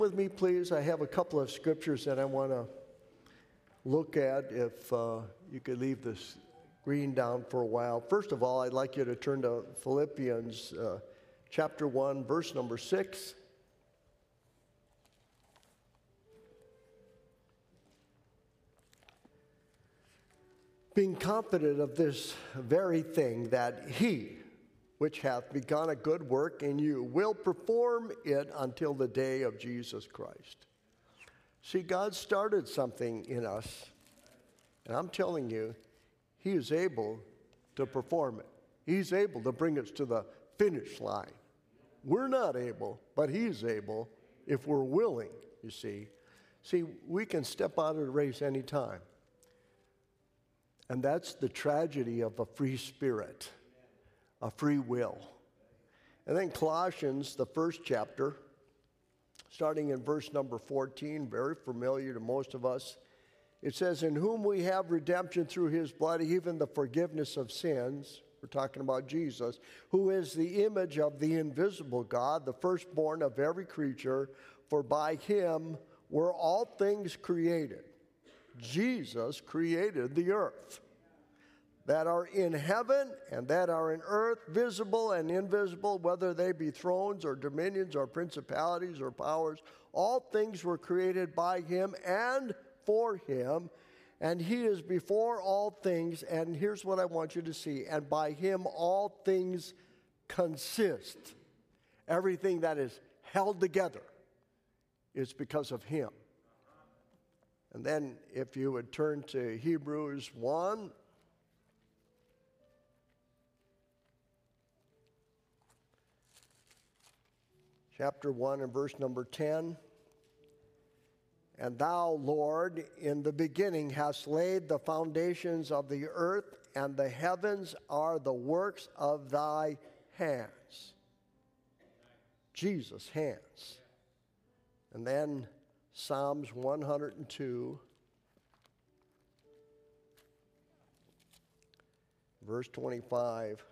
With me, please. I have a couple of scriptures that I want to look at. If you could leave this green down for a while. First of all, I'd like you to turn to Philippians chapter 1, verse number 6. Being confident of this very thing, that he which hath begun a good work in you will perform it until the day of Jesus Christ. See, God started something in us, and I'm telling you, he is able to perform it. He's able to bring us to the finish line. We're not able, but he's able if we're willing, you see. See, we can step out of the race anytime. And that's the tragedy of a free spirit, a free will. And then Colossians, the first chapter, starting in verse number 14, very familiar to most of us. It says, in whom we have redemption through his blood, even the forgiveness of sins. We're talking about Jesus, who is the image of the invisible God, the firstborn of every creature, for by him were all things created. Jesus created the earth, that are in heaven and that are in earth, visible and invisible, whether they be thrones or dominions or principalities or powers. All things were created by him and for him, and he is before all things. And here's what I want you to see. And by him all things consist. Everything that is held together is because of him. And then if you would turn to Hebrews 1. Chapter 1 and verse number 10. And thou, Lord, in the beginning hast laid the foundations of the earth, and the heavens are the works of thy hands. Jesus' hands. And then Psalms 102, verse 25.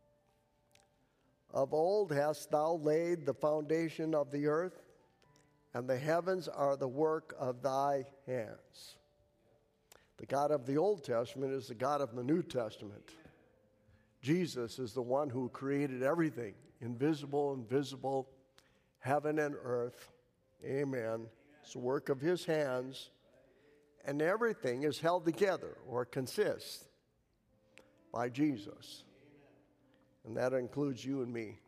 Of old hast thou laid the foundation of the earth, and the heavens are the work of thy hands. The God of the Old Testament is the God of the New Testament. Jesus is the one who created everything, invisible and visible, heaven and earth. Amen. It's the work of his hands, and everything is held together or consists by Jesus. And that includes you and me.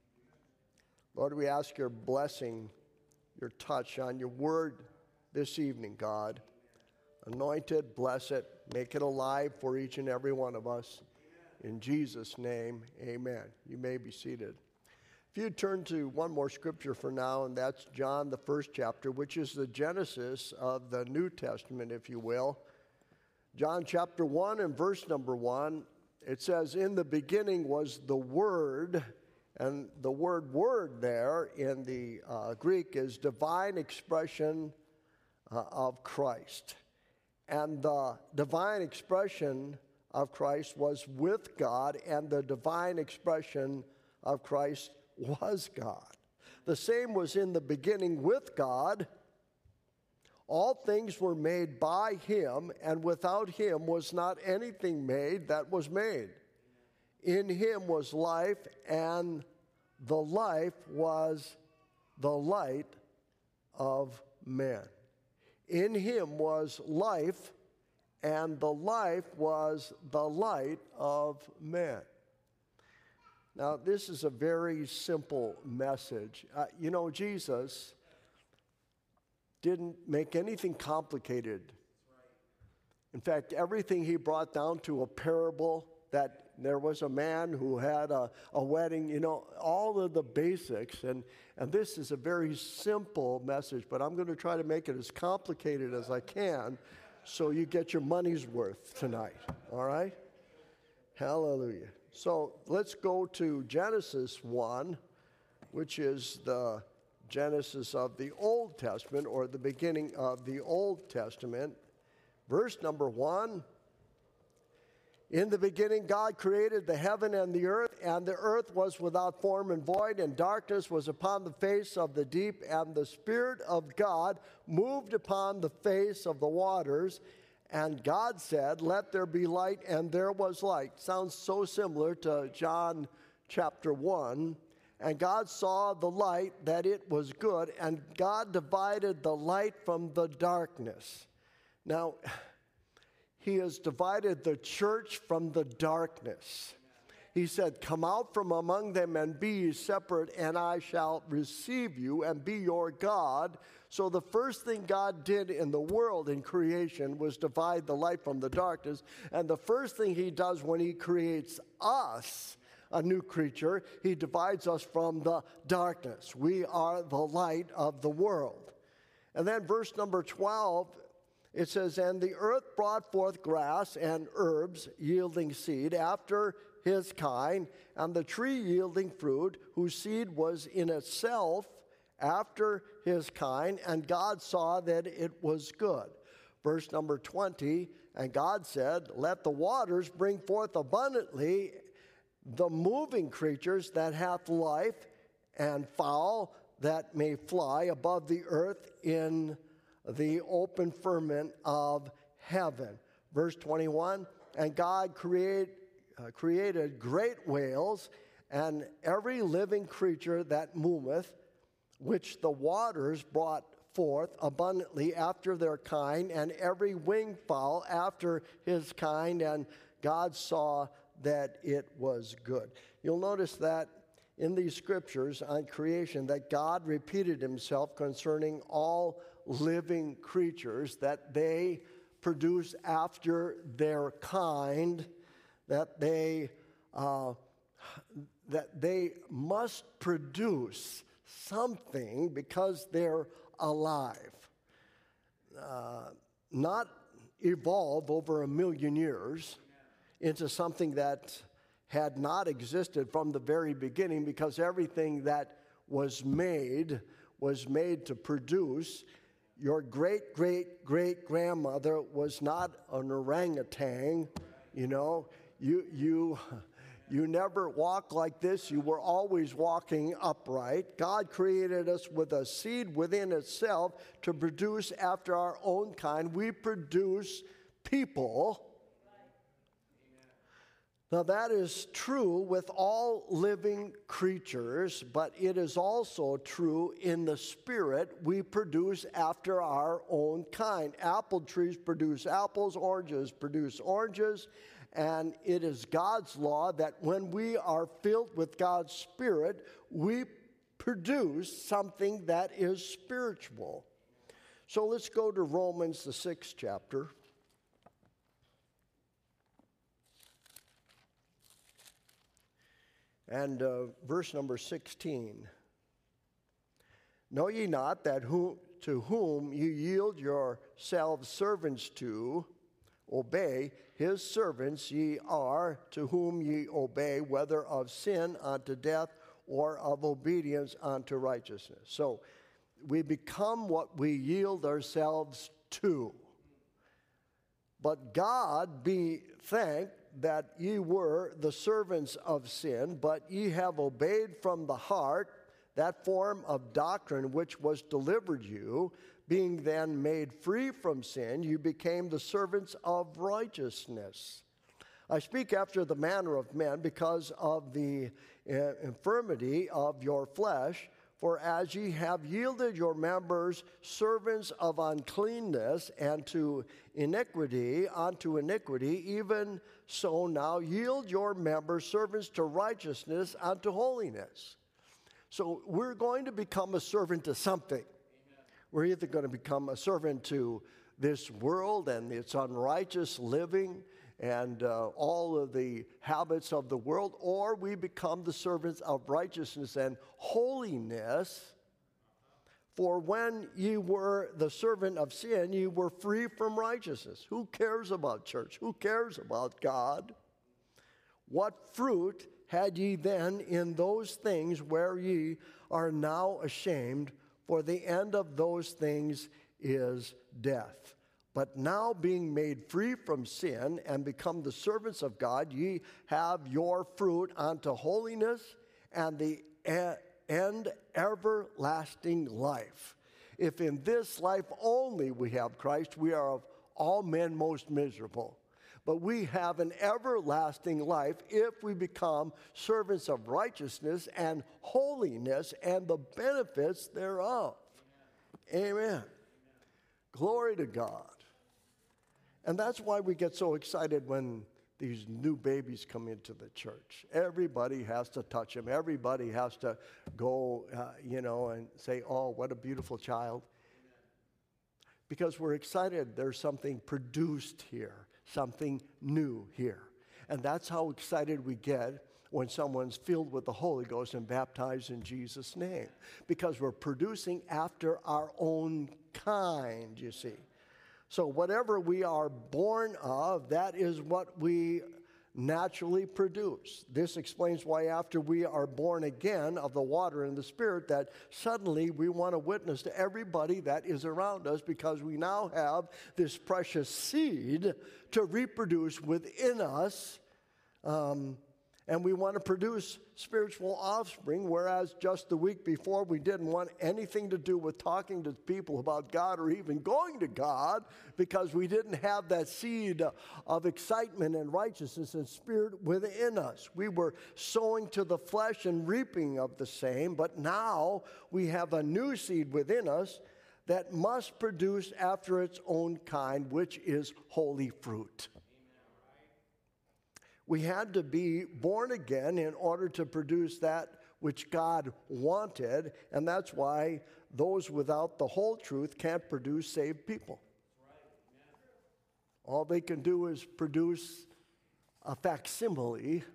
Lord, we ask your blessing, your touch on your word this evening, God. Anoint it, bless it, make it alive for each and every one of us. In Jesus' name, amen. You may be seated. If you turn to one more scripture for now, and that's John, the first chapter, which is the genesis of the New Testament, if you will. John chapter 1 and verse number 1. It says, in the beginning was the Word, and the word there in the Greek is divine expression of Christ. And the divine expression of Christ was with God, and the divine expression of Christ was God. The same was in the beginning with God. All things were made by him, and without him was not anything made that was made. In him was life, and the life was the light of men. In him was life, and the life was the light of men. Now, this is a very simple message. Jesus didn't make anything complicated. In fact, everything he brought down to a parable, that there was a man who had a wedding, all of the basics. And this is a very simple message, but I'm going to try to make it as complicated as I can so you get your money's worth tonight, all right? Hallelujah. So let's go to Genesis 1, which is the Genesis of the Old Testament, or the beginning of the Old Testament. Verse number 1, In the beginning, God created the heaven and the earth was without form and void, and darkness was upon the face of the deep, and the Spirit of God moved upon the face of the waters. And God said, "Let there be light," and there was light. Sounds so similar to John chapter 1. And God saw the light, that it was good, and God divided the light from the darkness. Now, He has divided the church from the darkness. He said, "Come out from among them and be ye separate, and I shall receive you and be your God." So the first thing God did in the world in creation was divide the light from the darkness. And the first thing He does when He creates us, a new creature, He divides us from the darkness. We are the light of the world. And then verse number 12, it says, "And the earth brought forth grass and herbs yielding seed after his kind, and the tree yielding fruit, whose seed was in itself after his kind, and God saw that it was good." Verse number 20, "And God said, Let the waters bring forth abundantly the moving creatures that hath life, and fowl that may fly above the earth in the open firmament of heaven." Verse 21, "And God created great whales, and every living creature that moveth, which the waters brought forth abundantly after their kind, and every winged fowl after his kind, and God saw that it was good." You'll notice that in these scriptures on creation that God repeated Himself concerning all living creatures, that they produce after their kind, that they must produce something because they're alive, not evolve over 1,000,000 years into something that had not existed from the very beginning, because everything that was made to produce. Your great-great-great-grandmother was not an orangutan, you know. You never walked like this. You were always walking upright. God created us with a seed within itself to produce after our own kind. We produce people. Now, that is true with all living creatures, but it is also true in the spirit. We produce after our own kind. Apple trees produce apples, oranges produce oranges, and it is God's law that when we are filled with God's Spirit, we produce something that is spiritual. So let's go to Romans, the 6th chapter. And verse number 16. "Know ye not that to whom you yield yourselves servants to obey, his servants ye are, to whom ye obey, whether of sin unto death or of obedience unto righteousness." So we become what we yield ourselves to. "But God be thanked that ye were the servants of sin, but ye have obeyed from the heart that form of doctrine which was delivered you. Being then made free from sin, you became the servants of righteousness. I speak after the manner of men because of the infirmity of your flesh. For as ye have yielded your members servants of uncleanness and to iniquity unto iniquity, even so now yield your members servants to righteousness unto holiness." So we're going to become a servant to something. Amen. We're either going to become a servant to this world and its unrighteous living and all of the habits of the world, or we become the servants of righteousness and holiness. For when ye were the servant of sin, ye were free from righteousness. Who cares about church? Who cares about God? What fruit had ye then in those things where ye are now ashamed? For the end of those things is death. But now being made free from sin and become the servants of God, ye have your fruit unto holiness and the end everlasting life. If in this life only we have Christ, we are of all men most miserable. But we have an everlasting life if we become servants of righteousness and holiness and the benefits thereof. Amen. Glory to God. And that's why we get so excited when these new babies come into the church. Everybody has to touch them. Everybody has to go, and say, oh, what a beautiful child. Because we're excited there's something produced here, something new here. And that's how excited we get when someone's filled with the Holy Ghost and baptized in Jesus' name. Because we're producing after our own kind, you see. So whatever we are born of, that is what we naturally produce. This explains why after we are born again of the water and the Spirit, that suddenly we want to witness to everybody that is around us because we now have this precious seed to reproduce within us. And we want to produce spiritual offspring, whereas just the week before we didn't want anything to do with talking to people about God or even going to God because we didn't have that seed of excitement and righteousness and spirit within us. We were sowing to the flesh and reaping of the same, but now we have a new seed within us that must produce after its own kind, which is holy fruit. We had to be born again in order to produce that which God wanted, and that's why those without the whole truth can't produce saved people. All they can do is produce a facsimile,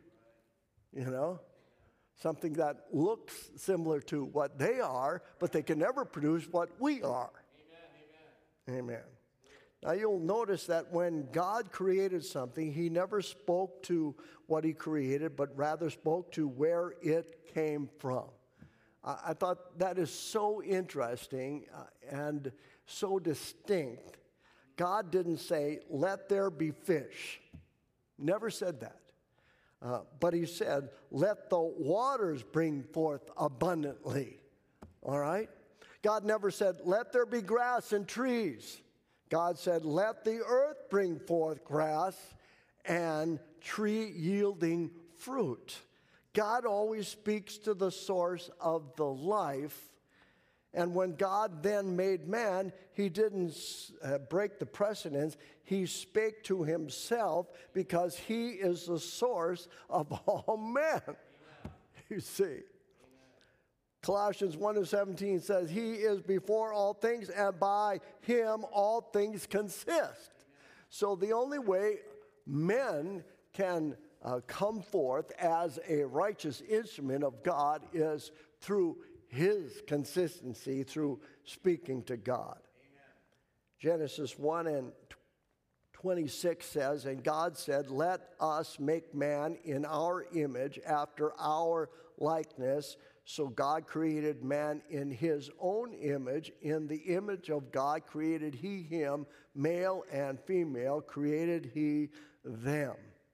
something that looks similar to what they are, but they can never produce what we are. Amen. Now you'll notice that when God created something, he never spoke to what he created, but rather spoke to where it came from. I thought that is so interesting and so distinct. God didn't say, let there be fish. Never said that. But he said, let the waters bring forth abundantly. All right? God never said, let there be grass and trees. God said, let the earth bring forth grass and tree-yielding fruit. God always speaks to the source of the life. And when God then made man, he didn't break the precedence. He spake to himself because he is the source of all men. You see. Colossians 1:17 says, he is before all things, and by him all things consist. So the only way men can come forth as a righteous instrument of God is through his consistency, through speaking to God. Genesis 1:26 says, and God said, let us make man in our image, after our likeness. So God created man in his own image. In the image of God created he him, male and female created he them.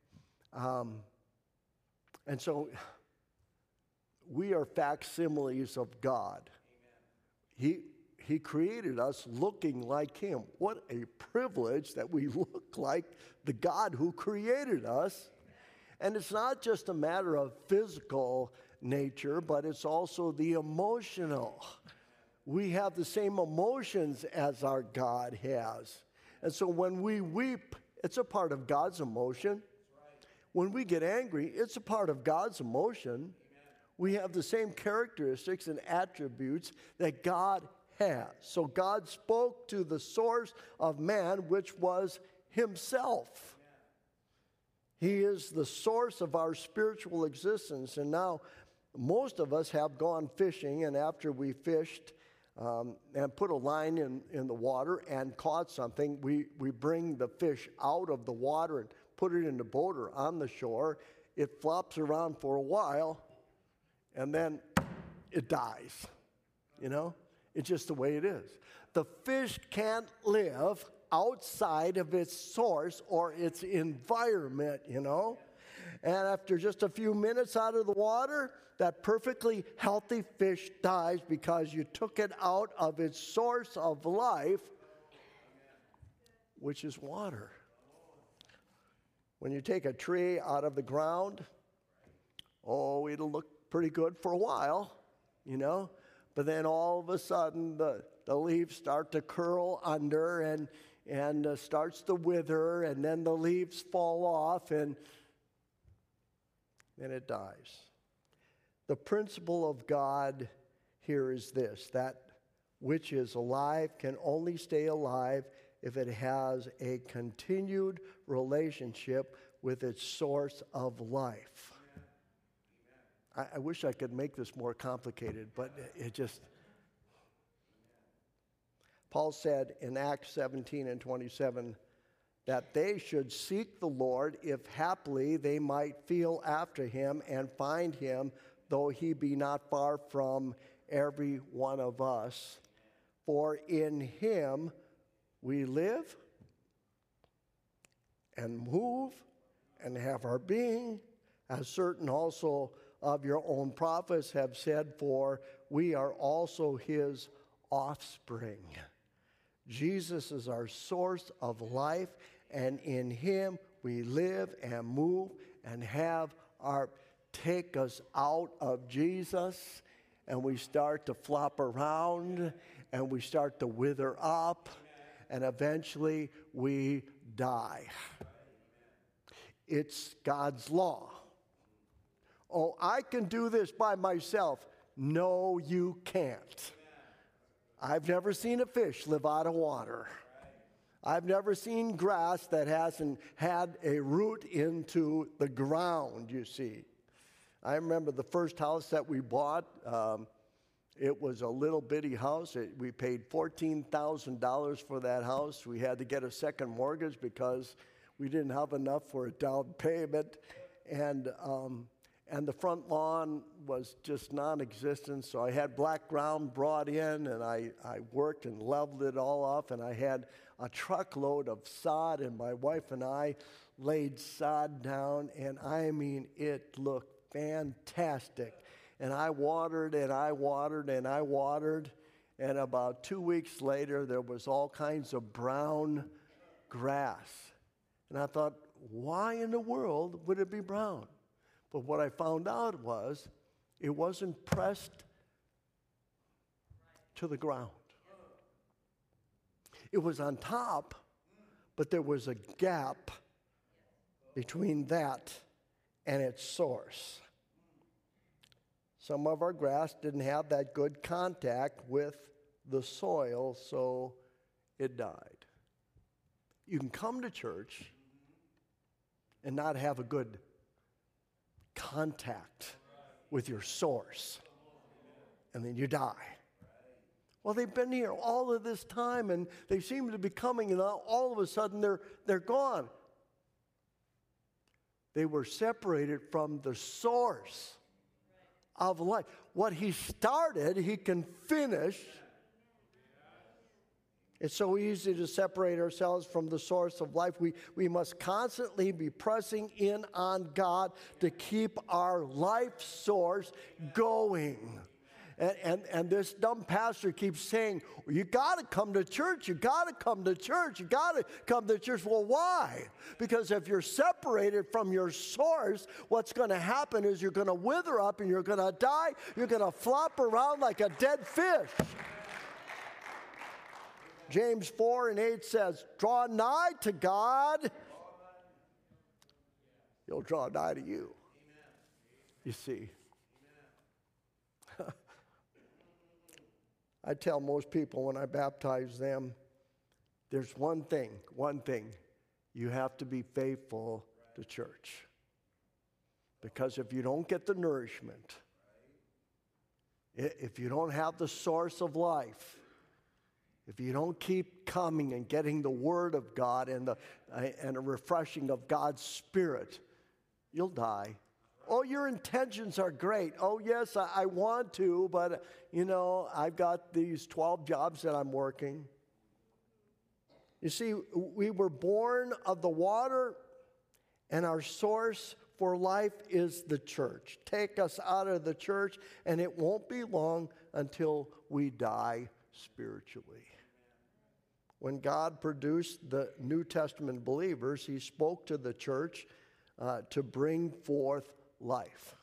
And so we are facsimiles of God. He created us looking like him. What a privilege that we look like the God who created us. And it's not just a matter of physical nature, but it's also the emotional. We have the same emotions as our God has. And so when we weep, it's a part of God's emotion. When we get angry, it's a part of God's emotion. We have the same characteristics and attributes that God has. So God spoke to the source of man, which was himself. He is the source of our spiritual existence. And now most of us have gone fishing, and after we fished and put a line in the water and caught something, we bring the fish out of the water and put it in the boat or on the shore. It flops around for a while, and then it dies. It's just the way it is. The fish can't live outside of its source or its environment, you know. And after just a few minutes out of the water, that perfectly healthy fish dies because you took it out of its source of life, which is water. When you take a tree out of the ground, oh, it'll look pretty good for a while, you know. But then all of a sudden, the leaves start to curl under and starts to wither, and then the leaves fall off, and then it dies. The principle of God here is this: that which is alive can only stay alive if it has a continued relationship with its source of life. I wish I could make this more complicated, but it just... Paul said in Acts 17 and 27 that they should seek the Lord if haply they might feel after him and find him, though he be not far from every one of us. For in him we live and move and have our being, as certain also of your own prophets have said, for we are also his offspring. Jesus is our source of life, and in him we live and move and have our... Take us out of Jesus, and we start to flop around, and we start to wither up, and eventually we die. It's God's law. Oh, I can do this by myself. No, you can't. I've never seen a fish live out of water. I've never seen grass that hasn't had a root into the ground, you see. I remember the first house that we bought. It was a little bitty house. We paid $14,000 for that house. We had to get a second mortgage because we didn't have enough for a down payment. And the front lawn was just non-existent. So I had black ground brought in, and I worked and leveled it all off. And I had a truckload of sod, and my wife and I laid sod down. And I mean, it looked fantastic. And I watered and I watered and I watered. And about 2 weeks later, there was all kinds of brown grass. And I thought, why in the world would it be brown? But what I found out was it wasn't pressed to the ground. It was on top, but there was a gap between that and its source. Some of our grass didn't have that good contact with the soil, so it died. You can come to church and not have a good contact with your source, and then you die. Well, they've been here all of this time, and they seem to be coming, and all of a sudden they're gone. They were separated from the source of life. What he started, he can finish. It's so easy to separate ourselves from the source of life. We must constantly be pressing in on God to keep our life source going. And this dumb pastor keeps saying, you got to come to church, you got to come to church, you got to come to church. Well, why? Because if you're separated from your source, what's going to happen is you're going to wither up and you're going to die. You're going to flop around like a dead fish. James 4:8 says, draw nigh to God, he'll draw nigh to you. You see. I tell most people when I baptize them, there's one thing, you have to be faithful to church. Because if you don't get the nourishment, if you don't have the source of life, if you don't keep coming and getting the Word of God and a refreshing of God's Spirit, you'll die. Oh, your intentions are great. Oh, yes, I want to, but, I've got these 12 jobs that I'm working. You see, we were born of the water, and our source for life is the church. Take us out of the church, and it won't be long until we die spiritually. When God produced the New Testament believers, he spoke to the church to bring forth life.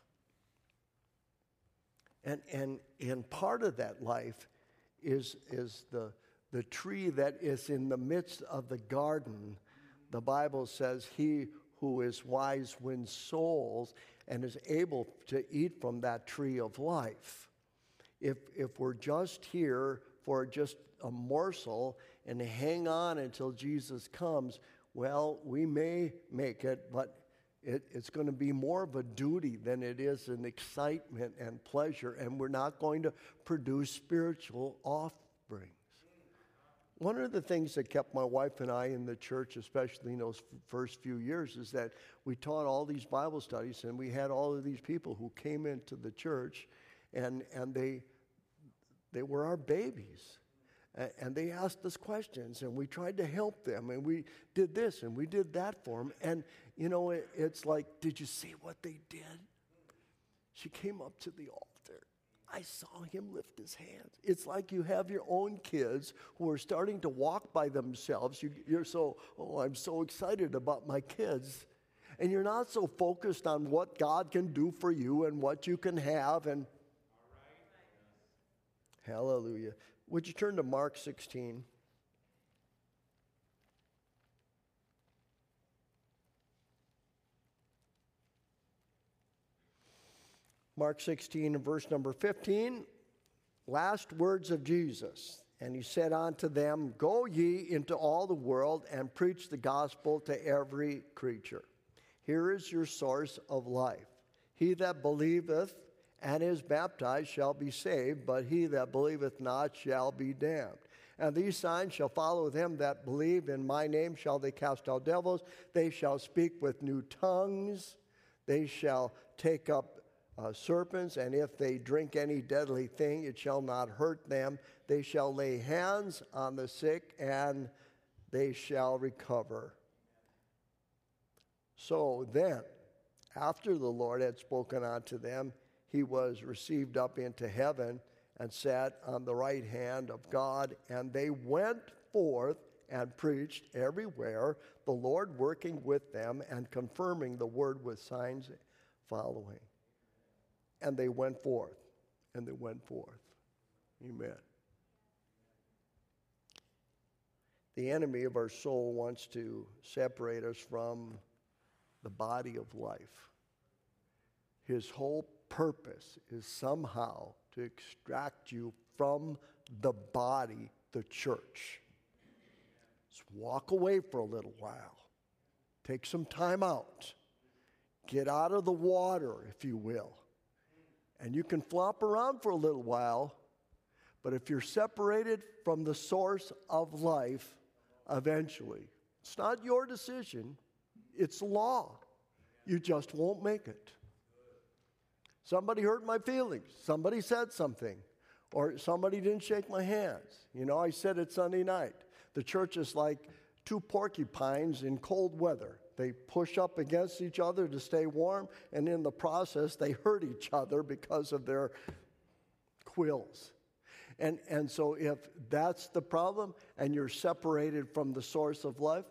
And part of that life is the tree that is in the midst of the garden. The Bible says, he who is wise wins souls and is able to eat from that tree of life. If we're just here for just a morsel and hang on until Jesus comes, well, we may make it, but it's going to be more of a duty than it is an excitement and pleasure, and we're not going to produce spiritual offspring. One of the things that kept my wife and I in the church, especially in those first few years, is that we taught all these Bible studies, and we had all of these people who came into the church, and they were our babies. And they asked us questions, and we tried to help them, and we did this, and we did that for them. And, you know, it's like, did you see what they did? She came up to the altar. I saw him lift his hands. It's like you have your own kids who are starting to walk by themselves. You're so, I'm so excited about my kids. And you're not so focused on what God can do for you and what you can have. And hallelujah. Would you turn to Mark 16? Mark 16 and verse number 15, last words of Jesus. And he said unto them, Go ye into all the world and preach the gospel to every creature. Here is your source of life. He that believeth and is baptized shall be saved, but he that believeth not shall be damned. And these signs shall follow them that believe. In my name shall they cast out devils. They shall speak with new tongues. They shall take up serpents, and if they drink any deadly thing, it shall not hurt them. They shall lay hands on the sick, and they shall recover. So then, after the Lord had spoken unto them, he was received up into heaven and sat on the right hand of God. And they went forth and preached everywhere, the Lord working with them and confirming the word with signs following. And they went forth, and they went forth. Amen. The enemy of our soul wants to separate us from the body of life. His whole purpose is somehow to extract you from the body, the church. Just walk away for a little while. Take some time out. Get out of the water, if you will. And you can flop around for a little while, but if you're separated from the source of life, eventually, it's not your decision, it's law. You just won't make it. Somebody hurt my feelings. Somebody said something. Or somebody didn't shake my hands. You know, I said it Sunday night. The church is like two porcupines in cold weather. They push up against each other to stay warm, and in the process, they hurt each other because of their quills. And so if that's the problem, and you're separated from the source of life,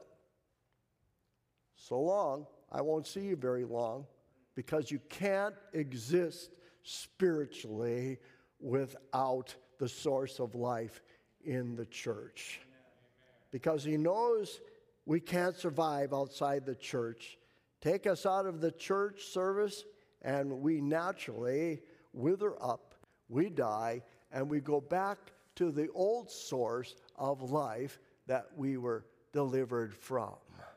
so long, I won't see you very long, because you can't exist spiritually without the source of life in the church. Because he knows we can't survive outside the church. Take us out of the church service, and we naturally wither up, we die, and we go back to the old source of life that we were delivered from.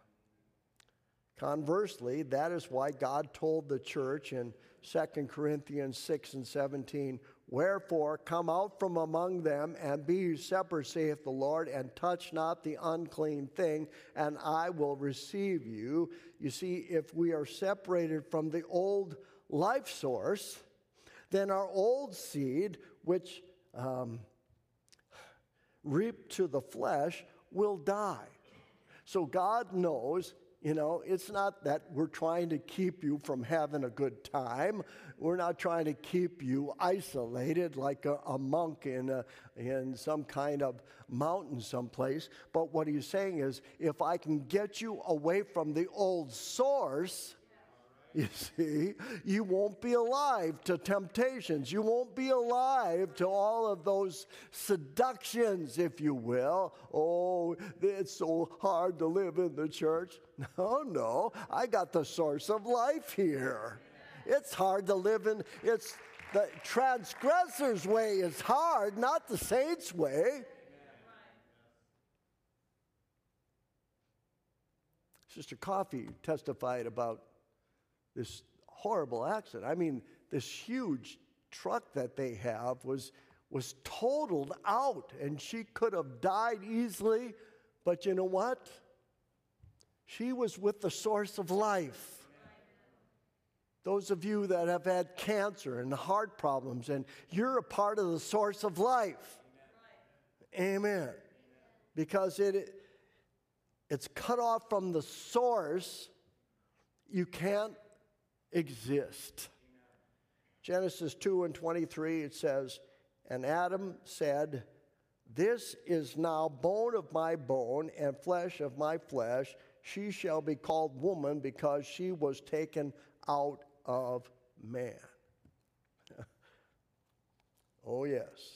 Conversely, that is why God told the church in 2 Corinthians 6 and 17, Wherefore, come out from among them, and be ye separate, saith the Lord, and touch not the unclean thing, and I will receive you. You see, if we are separated from the old life source, then our old seed, which reaped to the flesh, will die. So God knows, it's not that we're trying to keep you from having a good time. We're not trying to keep you isolated like a monk in some kind of mountain someplace. But what he's saying is, if I can get you away from the old source, you see, you won't be alive to temptations. You won't be alive to all of those seductions, if you will. Oh, it's so hard to live in the church. No, I got the source of life here. It's hard to live in, it's the transgressor's way is hard, not the saint's way. Sister Coffey testified about this horrible accident. I mean, this huge truck that they have was totaled out, and she could have died easily, but you know what? She was with the source of life. Those of you that have had cancer and heart problems, and you're a part of the source of life. Amen. Because it's cut off from the source, you can't exist. Genesis 2:23, it says, and Adam said, this is now bone of my bone and flesh of my flesh. She shall be called woman because she was taken out of man. Oh, yes.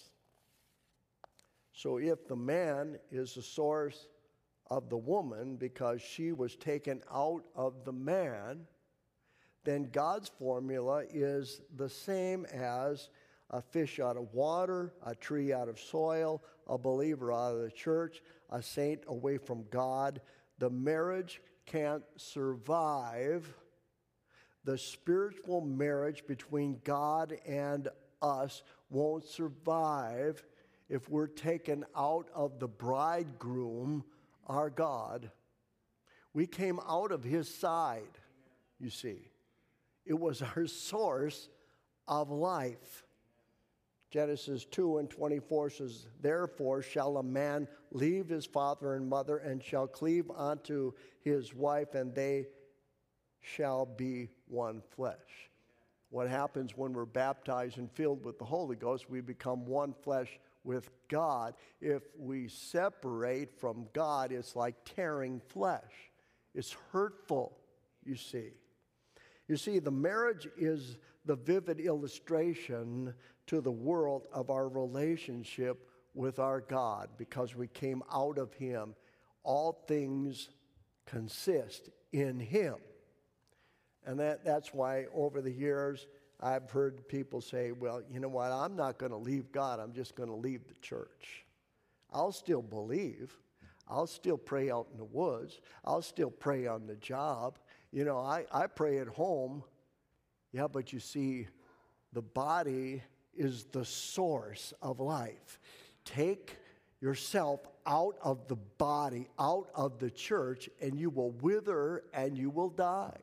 So if the man is the source of the woman because she was taken out of the man, then God's formula is the same as a fish out of water, a tree out of soil, a believer out of the church, a saint away from God. The marriage can't survive. The spiritual marriage between God and us won't survive if we're taken out of the bridegroom, our God. We came out of his side, you see. It was our source of life. Genesis 2:24 says, therefore shall a man leave his father and mother and shall cleave unto his wife, and they shall be one flesh. What happens when we're baptized and filled with the Holy Ghost? We become one flesh with God. If we separate from God, it's like tearing flesh. It's hurtful, you see. You see, the marriage is the vivid illustration to the world of our relationship with our God because we came out of him. All things consist in him. And that's why over the years I've heard people say, well, you know what, I'm not going to leave God, I'm just going to leave the church. I'll still believe. I'll still pray out in the woods. I'll still pray on the job. I pray at home. Yeah, but you see, the body is the source of life. Take yourself out of the body, out of the church, and you will wither and you will die.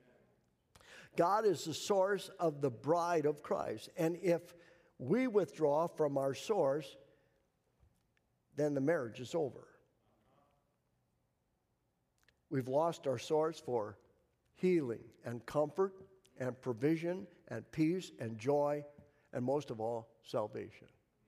God is the source of the bride of Christ. And if we withdraw from our source, then the marriage is over. We've lost our source for healing and comfort and provision and peace and joy and most of all, salvation.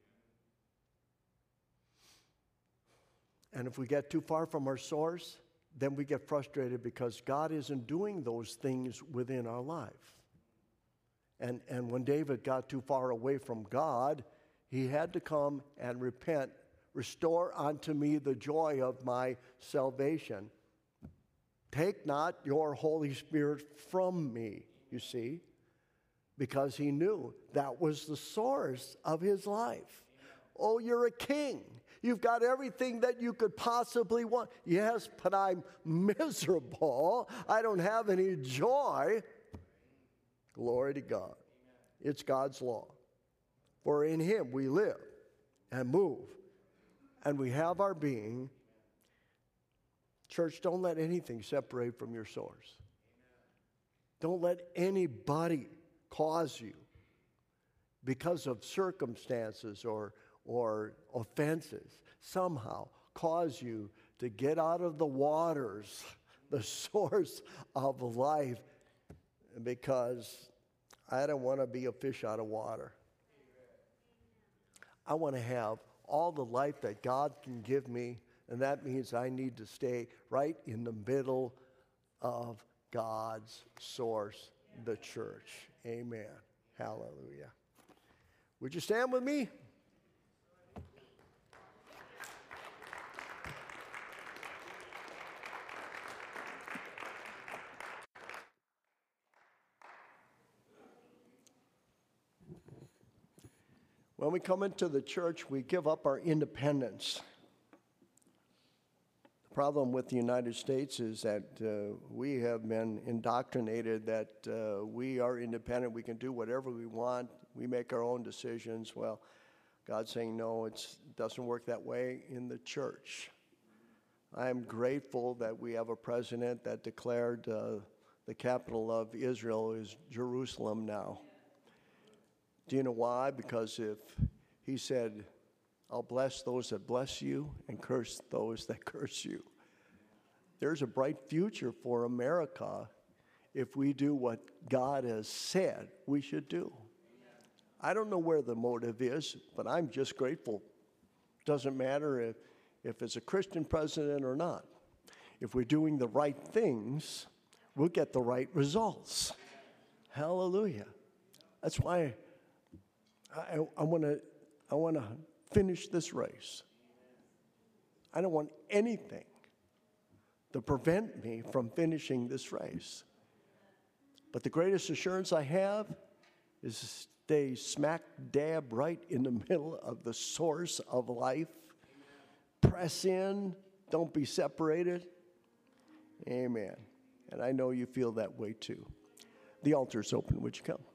And if we get too far from our source, then we get frustrated because God isn't doing those things within our life. And when David got too far away from God, he had to come and repent. Restore unto me the joy of my salvation. Take not your Holy Spirit from me, you see, because he knew that was the source of his life. Oh, you're a king. You've got everything that you could possibly want. Yes, but I'm miserable. I don't have any joy. Glory to God. It's God's law. For in him we live and move and we have our being. Church, don't let anything separate from your source. Don't let anybody cause you, because of circumstances or offenses, somehow cause you to get out of the waters, the source of life, because I don't want to be a fish out of water. I want to have all the life that God can give me, and that means I need to stay right in the middle of God's source, the church. Amen. Hallelujah. Would you stand with me? When we come into the church, we give up our independence. The problem with the United States is that we have been indoctrinated that we are independent, we can do whatever we want, we make our own decisions. Well, God's saying, no, it doesn't work that way in the church. I am grateful that we have a president that declared the capital of Israel is Jerusalem now. Do you know why? Because if he said, I'll bless those that bless you and curse those that curse you. There's a bright future for America if we do what God has said we should do. I don't know where the motive is, but I'm just grateful. Doesn't matter if it's a Christian president or not. If we're doing the right things, we'll get the right results. Hallelujah. That's why I want to finish this race. I don't want anything to prevent me from finishing this race. But the greatest assurance I have is to stay smack dab right in the middle of the source of life. Press in. Don't be separated. Amen. And I know you feel that way too. The altar is open. Would you come?